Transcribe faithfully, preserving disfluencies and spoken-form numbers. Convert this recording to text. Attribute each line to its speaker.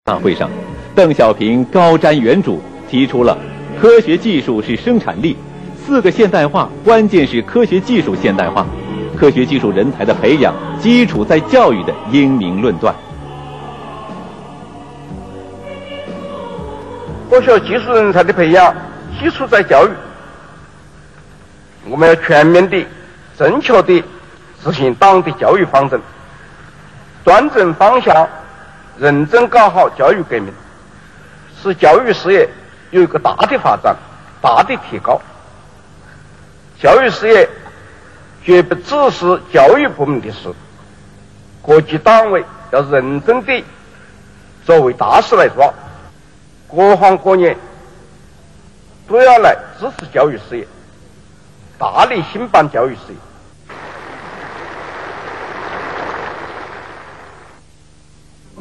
Speaker 1: 大会上，邓小平高瞻远瞩，提出了科学技术是生产力，四个现代化关键是科学技术现代化，科学技术人才的培养基础在教育的英明论断。
Speaker 2: 科学技术人才的培养基础在教育，我们要全面的、正确的执行党的教育方针，端正方向，认真搞好教育革命，使教育事业有一个大的发展、大的提高。教育事业绝不只是教育部门的事，各级党委要认真地作为大事来抓，各行各业都要来支持教育事业，大力兴办教育事业。